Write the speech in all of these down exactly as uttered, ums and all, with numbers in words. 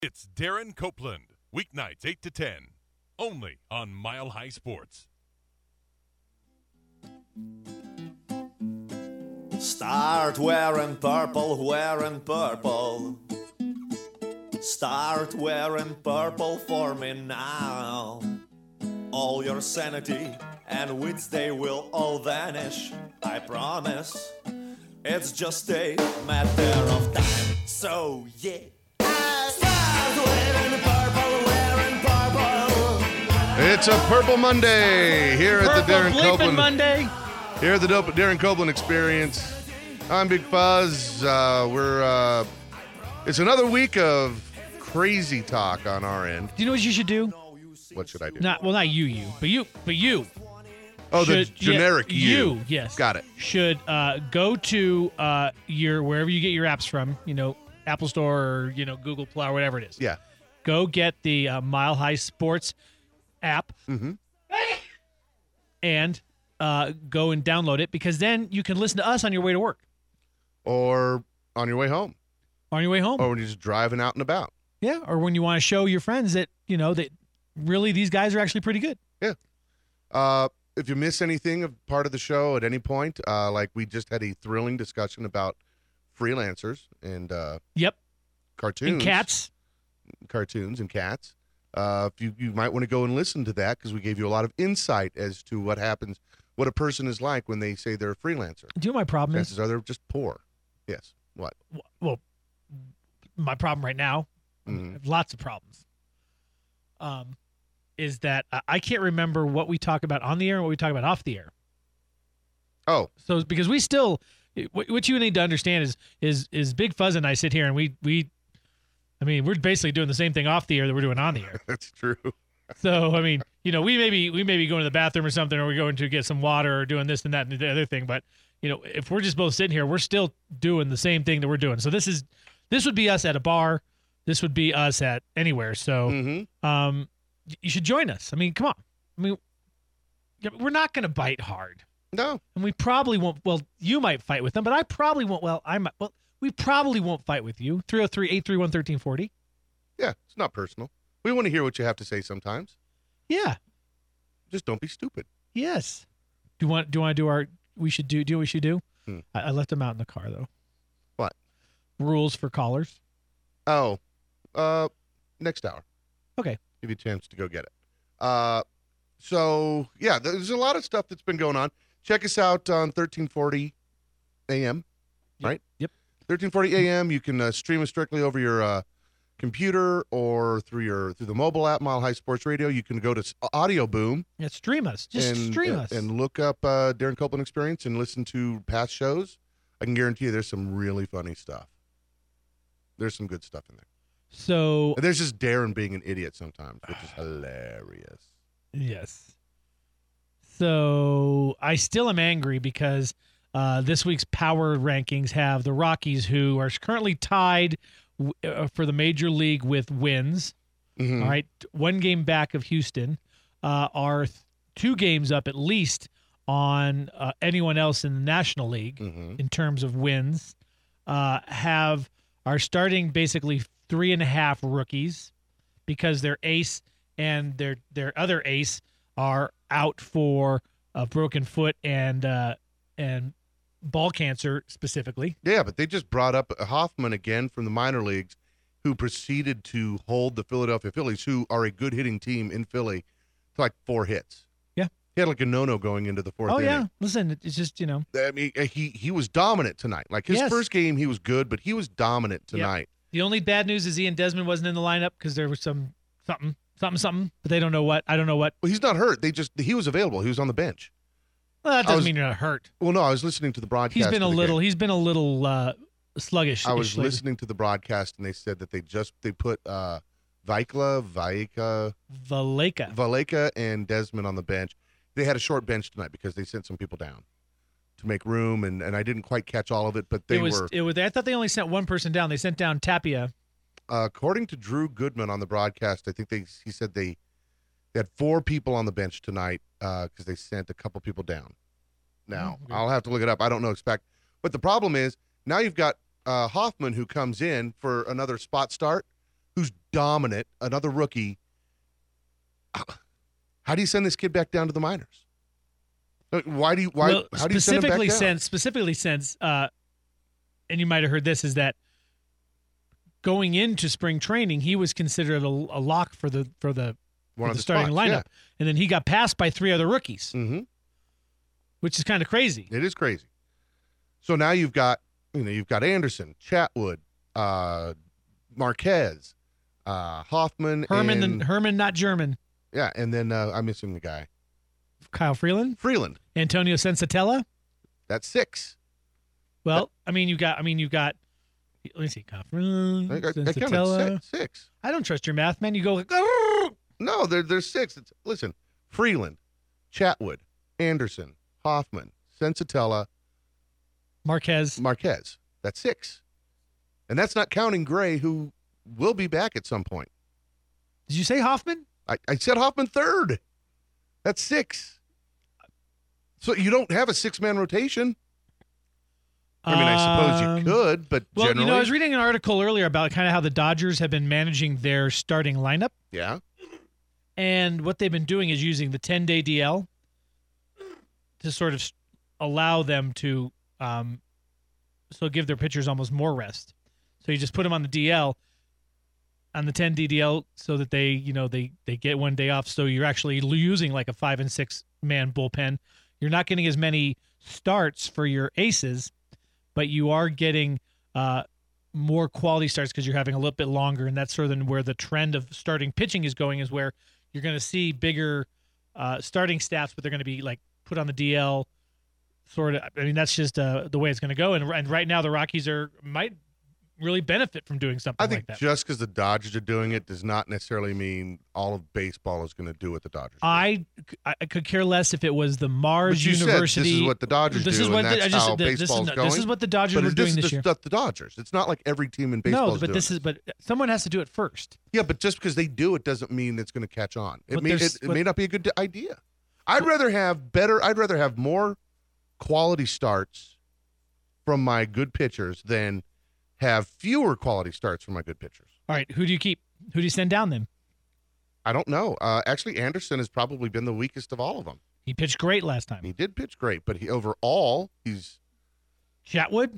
It's Darren Copeland, weeknights eight to ten, only on Mile High Sports. Start wearing purple, wearing purple. Start wearing purple for me now. All your sanity and wits, they will all vanish, I promise. It's just a matter of time, so yeah. Start wearing purple, wearing purple. It's a Purple Monday here at the Darren Purple Copeland Monday. Here at the Dope- Darren Copeland Experience. I'm Big Fuzz. Uh, we're uh, it's another week of crazy talk on our end. Do you know what you should do? What should I do? Not well, not you, you, but you, but you. oh, the should- generic yeah, you. You, yes. Got it. Should uh, go to uh, your wherever you get your apps from. You know, Apple Store or you know Google Play or whatever it is. Yeah. Go get the uh, Mile High Sports app Mm-hmm. and uh, go and download it because then you can listen to us on your way to work, Or on your way home. on your way home. Or when you're just driving out and about. Yeah, or when you want to show your friends that you know that really these guys are actually pretty good. Uh, if you miss anything of part of the show at any point, uh, like we just had a thrilling discussion about freelancers and uh, Yep, cartoons. and cats. cartoons and cats. Uh, if you, you might want to go and listen to that because we gave you a lot of insight as to what happens, what a person is like when they say they're a freelancer. Do you know what my problem is? Chances are they're just poor. Yes. What? Well, my problem right now, I Mhm. have lots of problems, um, is that I- I can't remember what we talk about on the air and what we talk about off the air. Oh, So because we still, what what you need to understand is is is Big Fuzz and I sit here and we we, I mean we're basically doing the same thing off the air that we're doing on the air. that's true. So I mean you know we maybe we may be going to the bathroom or something, or we're going to get some water or doing this and that and the other thing, but you know if we're just both sitting here, we're still doing the same thing that we're doing. So this is this would be us at a bar. This would be us at anywhere. So Mm-hmm. um, y- you should join us. I mean, come on. I mean, yeah, we're not going to bite hard. No. And we probably won't. Well, you might fight with them, but I probably won't. Well, I might. Well, we probably won't fight with you. three oh three, eight three one, one three four oh. Yeah, it's not personal. We want to hear what you have to say sometimes. Yeah. Just don't be stupid. Yes. Do you want? Do you want to do our? We should do. Do what we should do. Hmm. I, I left them out in the car though. What? Rules for callers. Oh, uh, next hour. Okay. Give you a chance to go get it. Uh, so yeah, there's a lot of stuff that's been going on. Check us out on thirteen forty A M, Yep. right? Yep. thirteen forty A M. You can uh, stream us strictly over your uh, computer or through your through the mobile app, Mile High Sports Radio. You can go to S- Audio Boom Yeah. Stream us. Just and stream and, us. and look up uh, Darren Copeland Experience and listen to past shows. I can guarantee you, there's some really funny stuff. There's some good stuff in there. so And there's just Darren being an idiot sometimes, which is hilarious. yes. So I still am angry because uh, this week's power rankings have the Rockies, who are currently tied w- uh, for the major league with wins. Mhm. All right, one game back of Houston, uh, are th- two games up at least on uh, anyone else in the National League Mhm. in terms of wins. Uh, have are starting basically three and a half rookies because their ace and their their other ace are out for a broken foot and uh, and ball cancer specifically. Yeah, but they just brought up Hoffman again from the minor leagues, who proceeded to hold the Philadelphia Phillies, who are a good hitting team in Philly, to like four hits. Yeah. He had like a no-no going into the fourth Oh yeah, inning. listen, it's just you know I mean, he he was dominant tonight. Like his Yes. first game, he was good, but he was dominant Yep. tonight. the only bad news is Ian Desmond wasn't in the lineup because there was some something something something, but they don't know what. I don't know what. Well, he's not hurt. They just he was available. He was on the bench. Well, that I doesn't was- mean you're not hurt. Well, no, I was listening to the broadcast. He's been a of the little. game. He's been a little uh, sluggish. I was lately. listening to the broadcast, and they said that they just they put uh, Vikla, Vaika, Valeka. Valeka, and Desmond on the bench. They had a short bench tonight because they sent some people down to make room, and, and I didn't quite catch all of it, but they it was. were. It was. I thought they only sent one person down. They sent down Tapia. Uh, according to Drew Goodman on the broadcast, I think they he said they they had four people on the bench tonight because they sent a couple people down. Now Oh, okay. I'll have to look it up. I don't know expect, but the problem is now you've got uh, Hoffman who comes in for another spot start who's dominant, another rookie. How do you send this kid back down to the minors? Why do you? Why? Well, how do you send him back specifically down? since specifically since, uh, and you might have heard this, is that going into spring training, he was considered a, a lock for the for the, One for of the the starting spots, lineup, and then he got passed by three other rookies, Mm-hmm. which is kind of crazy. It is crazy. So now you've got, you know, you've got Anderson, Chatwood, uh, Marquez, uh, Hoffman, Herman, and, the, Herman, not German. yeah, and then uh, I'm missing the guy, Kyle Freeland, Freeland. Antonio Sensatella. That's six. Well, I mean, you got. I mean, you got. Let me see. Kyle Freeland, I, I, I counted Sensatella. six, six. I don't trust your math, man. You go like, "Arr!" No, there, there's six. It's, listen, Freeland, Chatwood, Anderson, Hoffman, Sensatella, Marquez. Marquez. That's six. And that's not counting Gray, who will be back at some point. Did you say Hoffman? I, I said Hoffman third. That's six. So you don't have a six-man rotation. I mean, I suppose Um, you could, but Well, generally, you know, I was reading an article earlier about kind of how the Dodgers have been managing their starting lineup, yeah. and what they've been doing is using the ten-day D L to sort of s- allow them to, um, so give their pitchers almost more rest. So you just put them on the D L, on the ten-day D L, so that they, you know, they they get one day off. So you're actually l- using like a five and six man bullpen. You're not getting as many starts for your aces, but you are getting uh, more quality starts because you're having a little bit longer, and that's sort of where the trend of starting pitching is going, is where you're going to see bigger uh, starting staffs, but they're going to be like put on the D L. Sort of, I mean, that's just uh, the way it's going to go. And, and right now, the Rockies are might really benefit from doing something I think like that. just because the Dodgers are doing it does not necessarily mean all of baseball is going to do what the Dodgers do. I, I could care less if it was the Mars But you University. said this is what the Dodgers This do, is what and the- that's I just- how the- this is baseball's not- going. this is what the Dodgers but were this doing is this the, year. The, the Dodgers. It's not like every team in baseball No, is but doing this it. is but someone has to do it first. Yeah, but just because they do it doesn't mean it's going to catch on. It, But may, there's- it, it but- may not be a good idea. I'd rather have better. I'd rather have more quality starts from my good pitchers than have fewer quality starts from my good pitchers. All right, who do you keep? Who do you send down then? I don't know. Uh, actually, Anderson has probably been the weakest of all of them. He pitched great last time. He did pitch great, but he overall he's Chatwood?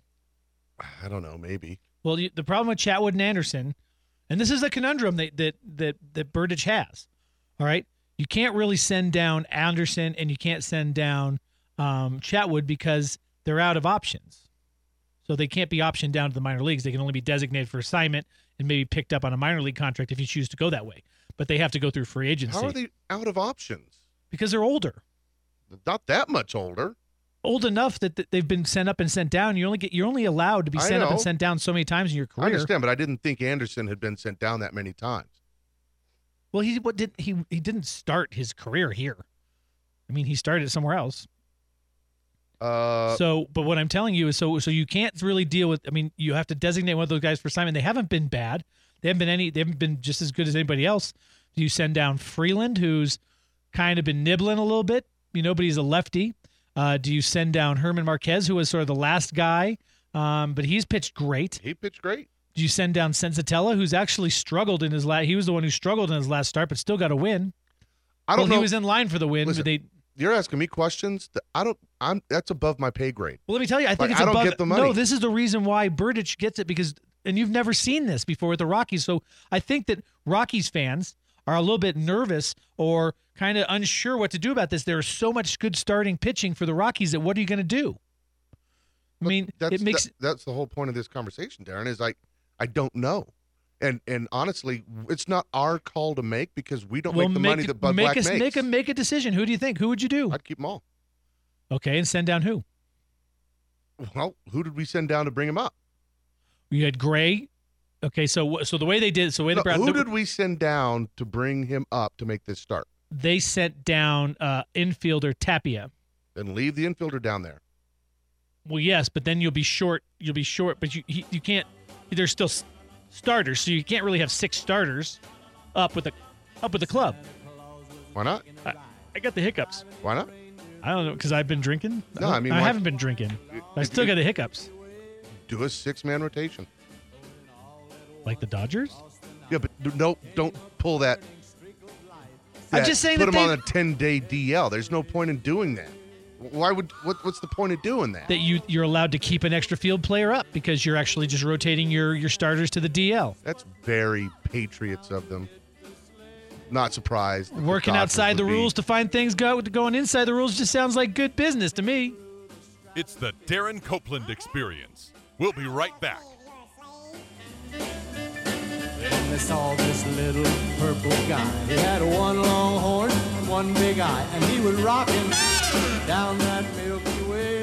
I don't know, maybe. Well, you, the problem with Chatwood and Anderson, and this is the conundrum that that that that Burdich has. All right, you can't really send down Anderson, and you can't send down um, Chatwood because they're out of options. So they can't be optioned down to the minor leagues. They can only be designated for assignment and maybe picked up on a minor league contract if you choose to go that way. But they have to go through free agency. How are they out of options? Because they're older. Not that much older. Old enough that that they've been sent up and sent down. You only get you're only allowed to be I sent up and know. sent down so many times in your I career. understand, but I didn't think Anderson had been sent down that many times. Well, he what did he he didn't start his career here. I mean, he started somewhere else. Uh, so, but what I'm telling you is, so so you can't really deal with. I mean, you have to designate one of those guys for assignment. They haven't been bad. They haven't been any. They haven't been just as good as anybody else. Do you send down Freeland, who's kind of been nibbling a little bit, you know, but he's a lefty? Uh, do you send down Herman Marquez, who was sort of the last guy, um, but he's pitched great? he pitched great. Do you send down Sensatella, who's actually struggled in his last? He was the one who struggled in his last start, but still got a win. I don't well, know. he was in line for the win, Listen, but they. You're asking me questions that I don't. I'm. That's above my pay grade. Well, let me tell you, I think Like, it's I don't above. get the money. No, this is the reason why Burdich gets it, because, and you've never seen this before with the Rockies. So I think that Rockies fans are a little bit nervous or kind of unsure what to do about this. There is so much good starting pitching for the Rockies that what are you going to do? I mean, That's it makes that- that's the whole point of this conversation, Darren. Is like I don't know, and and honestly, it's not our call to make because we don't well, make the make, money that Bud make Black a, makes. Make a make a decision. Who do you think? Who would you do? I'd keep them all. Okay, and send down who? Well, who did we send down to bring him up? You had Gray. Okay, so so the way they did, so the way No, they brought, who the- did we send down to bring him up to make this start? they sent down uh, infielder Tapia. Then leave the infielder down there. Well, yes, but then you'll be short. You'll be short, but you he, you can't. There's still s- starters, so you can't really have six starters up with the up with the club. Why not? I, I got the hiccups. Why not? I don't know because I've been drinking. No, I mean, I why- haven't been drinking. I if still you- got the hiccups, Do a six-man rotation. like the Dodgers. Yeah, but no, don't pull that. I'm that- just saying put that them on they- a ten-day D L. There's no point in doing that. Why would what? What's the point of doing that? that you you're allowed to keep an extra field player up because you're actually just rotating your your starters to the D L. That's very Patriots of them. Not surprised. that the Working Dodgers outside the would be- rules to find things go going inside the rules just sounds like good business to me. It's the Darren Copeland Experience. We'll be right back. Then they saw this little purple guy. He had one long horn and one big eye, and he was rocking down that Milky Way.